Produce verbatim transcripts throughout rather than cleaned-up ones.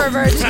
Horror Virgin.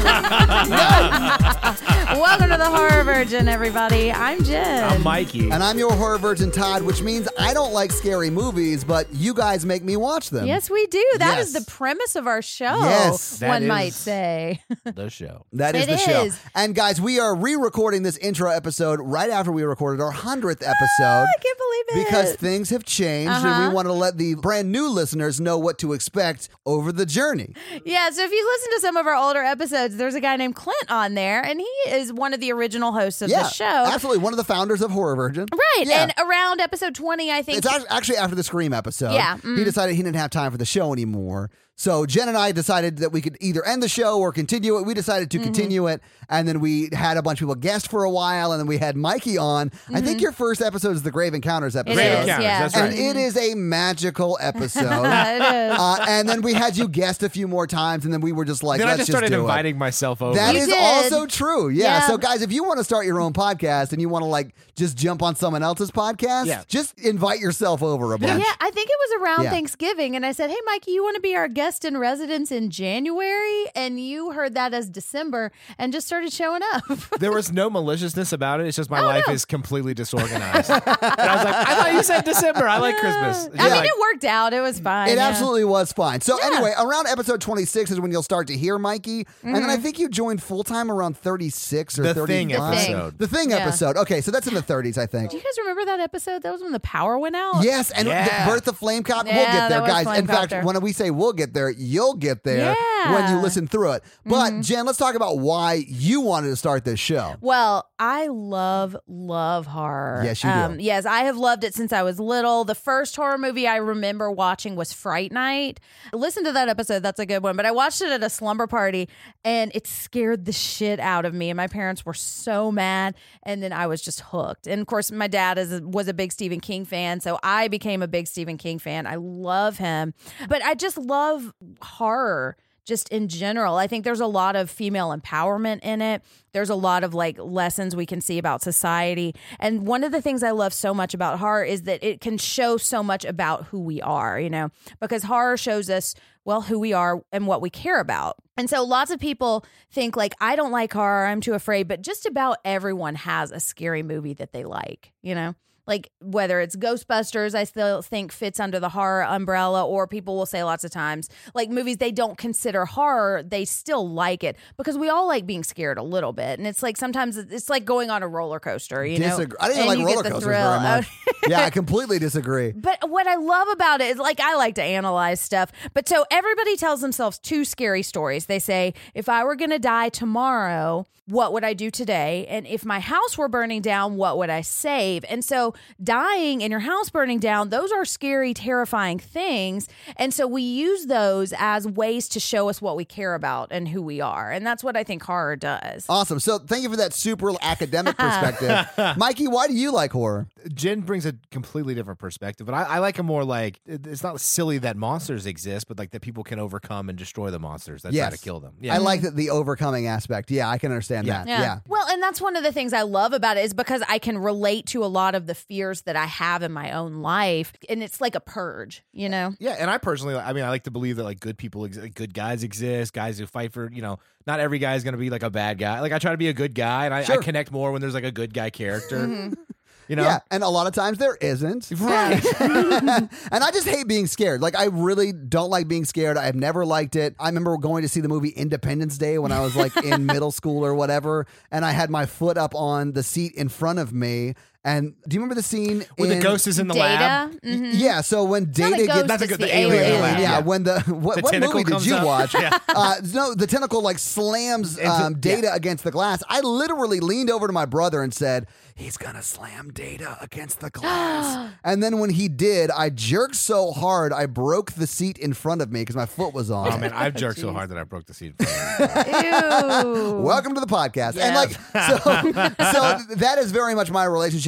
Welcome to the Horror Virgin, everybody. I'm Jen. I'm Mikey. And I'm your horror virgin, Todd, which means I don't like scary movies, but you guys make me watch them. Yes, we do. That Yes. is the premise of our show. Yes. That one is- might say. The show. That is It the show. is. And guys, we are re-recording this intro episode right after we recorded our hundredth episode. I can't believe it. Because things have changed, and Uh-huh. we want to let the brand new listeners know what to expect over the journey. Yeah, so if you listen to some of our older episodes, there's a guy named Clint on there, and he is one of the original hosts of Yeah, the show. absolutely. One of the founders of Horror Virgin. Right, Yeah. and around episode twenty, I think. It's act- actually after the Scream episode. Yeah, He mm. decided he didn't have time for the show anymore. So Jen and I decided that we could either end the show or continue it. We decided to Mm-hmm. continue it. And then we had a bunch of people guest for a while. And then we had Mikey on. I think your first episode is the Grave Encounters episode. Mm-hmm. It Grave is, Encounters, yeah. that's And right. it is a magical episode. it is. Uh, and then we had you guest a few more times. And then we were just like, Then I let's just started do it. inviting myself over. That You is did. also true. Yeah. Yeah. So, guys, if you want to start your own podcast and you want to like just jump on someone else's podcast, Yeah. just invite yourself over a bunch. Yeah, I think it was around Yeah. Thanksgiving, and I said, "Hey, Mikey, you want to be our guest in residence in January?" And you heard that as December, and just started showing up. There was no maliciousness about it. It's just my Oh, life no. is completely disorganized. And I was like, I thought you said December. I like Christmas. I mean, Like, it worked out. It was fine. It yeah. absolutely was fine. So Yeah. anyway, around episode twenty-six is when you'll start to hear Mikey, and then I think you joined full time around thirty-six or The thirty-five. Thing The Thing. episode. The Thing Yeah. episode. Okay, so that's in the thirties, I think. Do you guys remember that episode? That was when the power went out. Yes, and Yeah. the Birth of Flamecopter. We'll Yeah, get there, that was guys. In fact, Flamecopter. when we say we'll get there, you'll get there Yeah. when you listen through it. But Mm-hmm. Jen, let's talk about why you wanted to start this show. Well, I love, love horror. Yes, you do. Yes, I have loved it since I was little. The first horror movie I remember watching was Fright Night. Listen to that episode. That's a good one. But I watched it at a slumber party, and it scared the shit out of me. And my parents were so mad. And then I was just hooked. And of course, my dad is was a big Stephen King fan, so I became a big Stephen King fan. I love him. But I just love horror. Just in general, I think there's a lot of female empowerment in it. There's a lot of like lessons we can see about society. And one of the things I love so much about horror is that it can show so much about who we are, you know, because horror shows us, well, who we are and what we care about. And so lots of people think like, I don't like horror, I'm too afraid, but just about everyone has a scary movie that they like, you know? Like whether it's Ghostbusters, I still think fits under the horror umbrella, or people will say lots of times, like movies they don't consider horror, they still like it because we all like being scared a little bit. And it's like sometimes it's like going on a roller coaster, you know? Disagree. I didn't And like you roller get the coasters thrill. very much. Yeah, I completely disagree. But what I love about it is like I like to analyze stuff. But so everybody tells themselves two scary stories. They say, if I were going to die tomorrow, what would I do today? And if my house were burning down, what would I save? And so dying and your house burning down, those are scary, terrifying things. And so we use those as ways to show us what we care about and who we are. And that's what I think horror does. Awesome. So thank you for that super academic perspective. Mikey, why do you like horror? Jen brings a completely different perspective, but I, I like a more like, it- it's not silly that monsters exist, but like that people can overcome and destroy the monsters that Yes. try to kill them. I like that the overcoming aspect. Yeah, I can understand Yeah. that. Yeah. Well, and that's one of the things I love about it is because I can relate to a lot of the fears that I have in my own life. And it's like a purge, you know? Yeah, and I personally, I mean, I like to believe that like good people, ex- like, good guys exist, guys who fight for, you know, not every guy is going to be like a bad guy. Like I try to be a good guy, and I, Sure. I connect more when there's like a good guy character. You know, Yeah, and a lot of times there isn't. right? And I just hate being scared. Like, I really don't like being scared. I've never liked it. I remember going to see the movie Independence Day when I was like in middle school or whatever, and I had my foot up on the seat in front of me. And do you remember the scene When in, the ghost is in the lab. Data. Mhm. Yeah, so when Not Data the gets ghost, That's a it's good- the the alien alien. in the lab. yeah, Yeah. when the what, The what tentacle movie did comes you up. watch? Yeah. uh, no, the tentacle like slams um, Data against the glass. I literally leaned over to my brother and said, "He's gonna slam Data against the glass." And then when he did, I jerked so hard I broke the seat in front of me because my foot was on Oh it. man, I've jerked so hard that I broke the seat. in front of me. Ew. Welcome to the podcast. And Yeah. like so so that is very much my relationship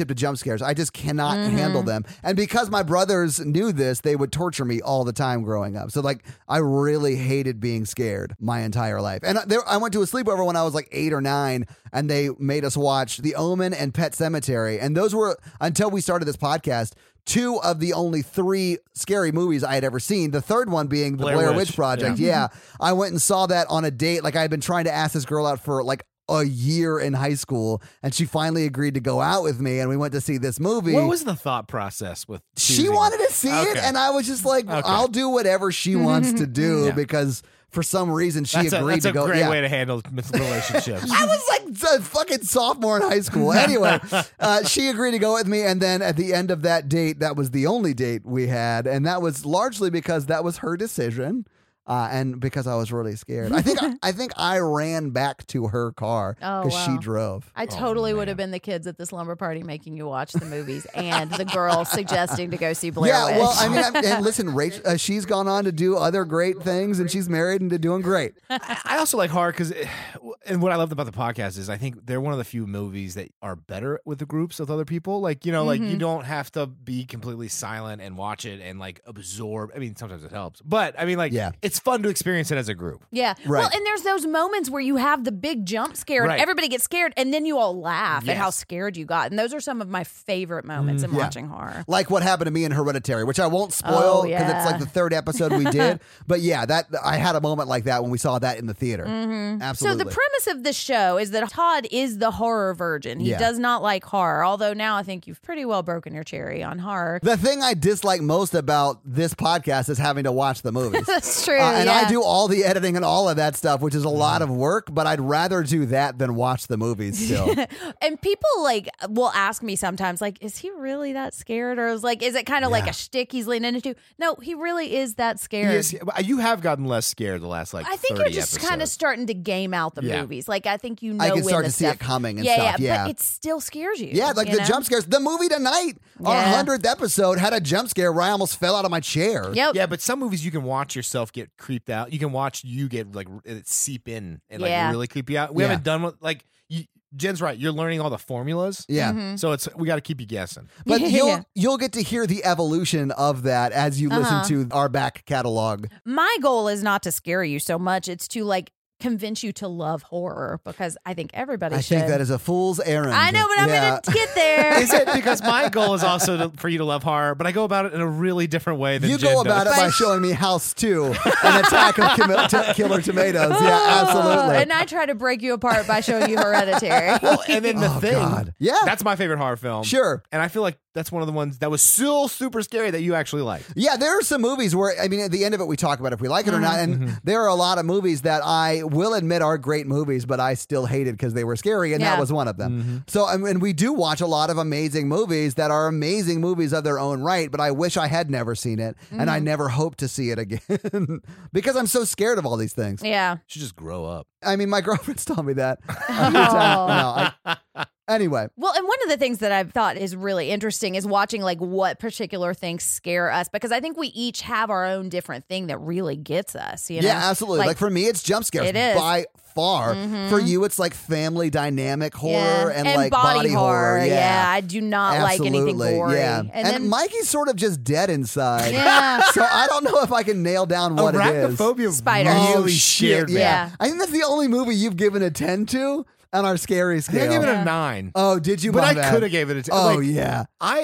allergic to jump scares. I just cannot mm-hmm. handle them. And because my brothers knew this, they would torture me all the time growing up. So like, I really hated being scared my entire life. And there, I went to a sleepover when I was like eight or nine, and they made us watch The Omen and Pet Sematary. And those were, until we started this podcast, two of the only three scary movies I had ever seen. The third one being The Blair, Blair Witch, Witch Project. Yeah. yeah. I went and saw that on a date. Like I had been trying to ask this girl out for like a year in high school, and she finally agreed to go out with me, and we went to see this movie. What was the thought process with choosing? She wanted to see okay. it, and I was just like, okay. I'll do whatever she wants to do yeah. because for some reason she that's agreed a, that's to go. That's a great yeah. way to handle relationships. I was like a fucking sophomore in high school. Anyway, uh, she agreed to go with me, and then at the end of that date, that was the only date we had, and that was largely because that was her decision. Uh, and because I was really scared, I think I think I ran back to her car because oh, wow. she drove. I totally oh, would have been the kids at the slumber party making you watch the movies, and the girl suggesting to go see Blair yeah, Witch. well, I mean, I'm, and listen, Rachel, uh, she's gone on to do other great things, and she's married and doing great. I also like horror because, and what I loved about the podcast is I think they're one of the few movies that are better with the groups with other people. Like you know, mm-hmm. like you don't have to be completely silent and watch it and like absorb. I mean, sometimes it helps, but I mean, like yeah. it's fun to experience it as a group. Yeah. Right. Well, and there's those moments where you have the big jump scare and right. everybody gets scared, and then you all laugh yes. at how scared you got. And those are some of my favorite moments mm, in yeah. watching horror. Like what happened to me in Hereditary, which I won't spoil because oh, yeah. it's like the third episode we did. But yeah, that I had a moment like that when we saw that in the theater. Mm-hmm. Absolutely. So the premise of the show is that Todd is the horror virgin. He yeah. does not like horror, although now I think you've pretty well broken your cherry on horror. The thing I dislike most about this podcast is having to watch the movies. That's true. Uh, and yeah. I do all the editing and all of that stuff, which is a lot of work, but I'd rather do that than watch the movies still. And people like will ask me sometimes, like, is he really that scared? Or is like, is it kind of yeah. like a shtick he's leaning into? No, he really is that scared. Is, you have gotten less scared the last like I think you're just kind of starting to game out the yeah. movies. Like I think you know I can when start the to see stuff, it coming and yeah, stuff. Yeah, yeah, but it still scares you. Yeah, like you the know? jump scares. The movie tonight, yeah. our hundredth episode, had a jump scare where I almost fell out of my chair. Yep. Yeah, but some movies you can watch yourself get creeped out. You can watch you get like it seep in and like yeah. really creep you out. We yeah. haven't done what like you, Jen's right. You're learning all the formulas. Yeah. Mm-hmm. So it's we got to keep you guessing. But yeah. you'll you'll get to hear the evolution of that as you uh-huh. listen to our back catalog. My goal is not to scare you so much. It's to like convince you to love horror because I think everybody I should. think that is a fool's errand. I know, but I'm yeah. going to get there. Is it because my goal is also to, for you to love horror, but I go about it in a really different way than you Jen go about does. it by showing me House two, an attack of kim- t- killer tomatoes. Yeah, absolutely. And I try to break you apart by showing you Hereditary. Well, and then the oh, thing, God. yeah, that's my favorite horror film. Sure, and I feel like that's one of the ones that was still super scary that you actually like. Yeah, there are some movies where, I mean, at the end of it, we talk about if we like it or not. And mm-hmm. there are a lot of movies that I will admit are great movies, but I still hated because they were scary. And yeah. that was one of them. Mm-hmm. So, I mean, we do watch a lot of amazing movies that are amazing movies of their own right, but I wish I had never seen it. Mm-hmm. And I never hope to see it again because I'm so scared of all these things. Yeah. You should just grow up. I mean, my girlfriend's told me that. Every time. No, I, Anyway. Well, and one of the things that I've thought is really interesting is watching like what particular things scare us, because I think we each have our own different thing that really gets us. You know? Yeah, absolutely. Like, like for me, it's jump scares it is. by far. Mm-hmm. For you, it's like family dynamic horror yeah. and, and like body, body horror. horror. Yeah. yeah, I do not absolutely. like anything gory. Yeah. And, and then Mikey's sort of just dead inside. Yeah. So I don't know if I can nail down what it is. Arachnophobia Spiders. really oh, scared shit, me. yeah. Yeah. I think that's the only movie you've given a ten to on our scary I scale. think I gave it Yeah. a nine. Oh, did you? But My I bad. could have gave it a ten. Oh, like, yeah.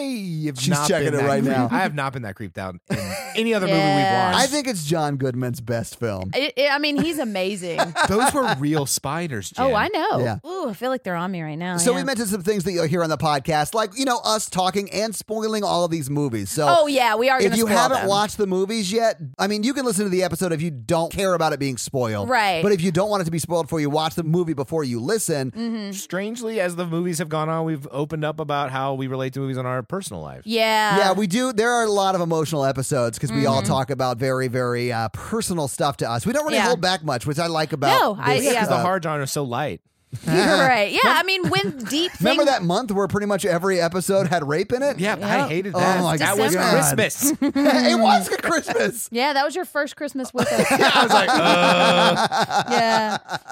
I have She's not checking been it that right creeped- now. I have not been that creeped out in any other movie we've Yeah. watched. I think it's John Goodman's best film. It, it, I mean, he's amazing. Those were real spiders, Jen. Oh, I know. Yeah. Ooh, I feel like they're on me right now. So yeah. we mentioned some things that you'll hear on the podcast, like, you know, us talking and spoiling all of these movies. So Oh, yeah, we are going if to you spoil haven't them. watched the movies yet, I mean, you can listen to the episode if you don't care about it being spoiled. Right. But if you don't want it to be spoiled for you, watch the movie before you listen. Mm-hmm. Strangely, as the movies have gone on, we've opened up about how we relate to movies in our personal life. Yeah. Yeah, we do. There are a lot of emotional episodes because we Mm-hmm. all talk about very, very uh, personal stuff to us. We don't really Yeah. hold back much, which I like about No, I- this, yeah. Because the uh, hard genre is so light. You're right. Yeah, I mean, when deep things... Remember that month where pretty much every episode had rape in it? Yeah, Yep. I hated Oh that. my that was God. Christmas. It was Christmas. Yeah, that was your first Christmas with us. I was like, uh. Yeah.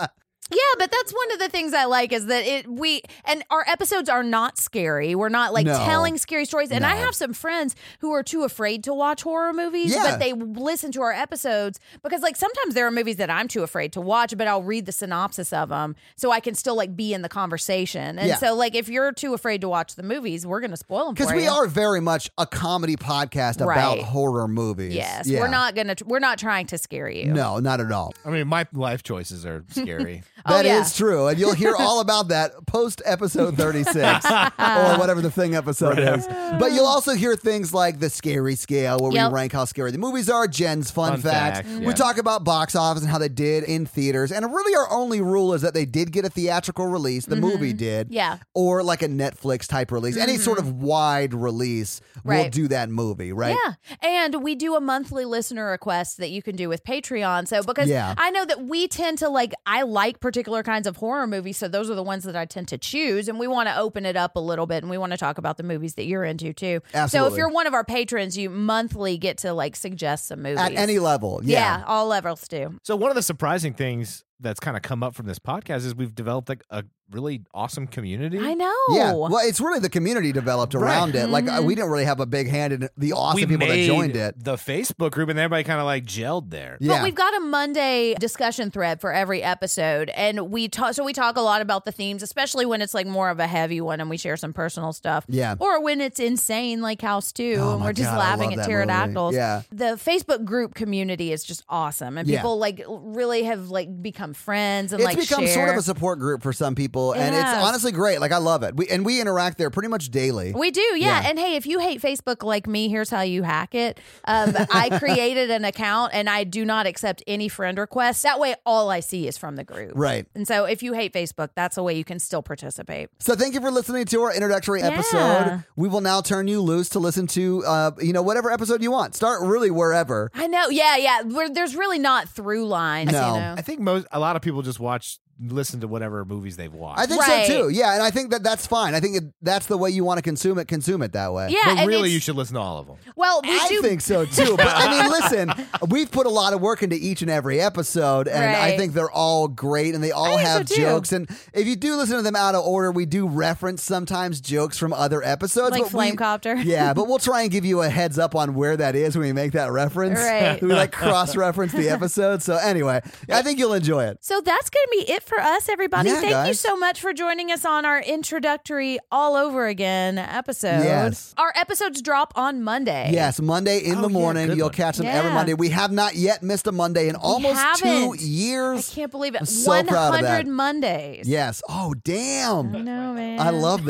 Yeah, but that's one of the things I like is that it we and our episodes are not scary. We're not like No. telling scary stories. And No. I have some friends who are too afraid to watch horror movies, Yeah. but they listen to our episodes because like sometimes there are movies that I'm too afraid to watch, but I'll read the synopsis of them so I can still like be in the conversation. And Yeah. so like if you're too afraid to watch the movies, we're going to spoil them for Because you. we are very much a comedy podcast about Right. horror movies. Yes, Yeah. we're not going to we're not trying to scare you. No, not at all. I mean, my life choices are scary. That is Oh, yeah. true. And you'll hear all about that post episode thirty-six or whatever the thing episode is. But you'll also hear things like the scary scale where Yep. we rank how scary the movies are, Jen's fun, Fun facts. facts, We yeah. talk about box office and how they did in theaters. And really our only rule is that they did get a theatrical release, the movie did. Yeah. Or like a Netflix type release. Any sort of wide release will Right. do that movie, right? Yeah. And we do a monthly listener request that you can do with Patreon. So because Yeah. I know that we tend to like, I like particular kinds of horror movies. So those are the ones that I tend to choose. And we want to open it up a little bit and we want to talk about the movies that you're into too. So Absolutely. if you're one of our patrons, you monthly get to like suggest some movies. At any level. yeah. Yeah. all levels do. So one of the surprising things that's kind of come up from this podcast is we've developed like a really awesome community. I know. Yeah, well, it's really the community developed around it. Like uh, we didn't really have a big hand in the awesome we people that made joined it. the Facebook group, and everybody kind of like gelled there. Yeah, But we've got a Monday discussion thread for every episode, and we talk. So we talk a lot about the themes, especially when it's like more of a heavy one, and we share some personal stuff. Yeah. or when it's insane, like House Two, Oh and my we're just God, I laughing love at that movie. pterodactyls. Yeah. the Facebook group community is just awesome, and Yeah. people like really have like become friends and it's like become share. sort of a support group for some people, and it's Yes. honestly great. Like I love it. We and we interact there pretty much daily. We do, yeah. Yeah. And hey, if you hate Facebook like me, here's how you hack it. Um, I created an account and I do not accept any friend requests. That way, all I see is from the group. Right. And so if you hate Facebook, that's a way you can still participate. So thank you for listening to our introductory Yeah. episode. We will now turn you loose to listen to, uh, you know, whatever episode you want. Start really wherever. I know. Yeah, yeah. We're, there's really not through lines, No. you know. I think most a lot of people just watch, listen to whatever movies they've watched. I think Right. so too. Yeah, and I think that that's fine. I think it, that's the way you want to consume it. Consume it that way. Yeah, but and really, it's- you should listen to all of them. Well, we I do. think so too. But I mean, listen, we've put a lot of work into each and every episode, and I Right. think they're all great and they all think so, have too. jokes. And if you do listen to them out of order, we do reference sometimes jokes from other episodes. Like but we- Flamecopter. Yeah, but we'll try and give you a heads up on where that is when we make that reference. Right. We like cross reference the episode. So anyway, I think you'll enjoy it. So that's going to be it for us, everybody. Yeah, Thank you guys. so much for joining us on our introductory all over again episode. Yes. Our episodes drop on Monday. Yes, Monday in Oh, the yeah, morning. good You'll one. catch them every Yeah. Monday. We have not yet missed a Monday in almost two haven't. I years. can't believe it. I'm so proud of that. one hundred Mondays. Yes. Oh, damn. I know, man. I love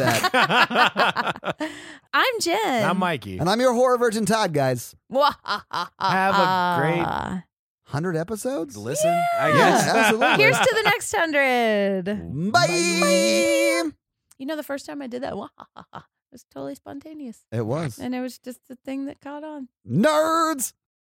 that. I'm Jen. I'm Mikey. And I'm your horror virgin Todd, guys. Have a great one hundred episodes? listen. I Yeah, guess. absolutely. Here's to the next hundred. Bye. You know, the first time I did that, it was totally spontaneous. It was. And it was just the thing that caught on. Nerds.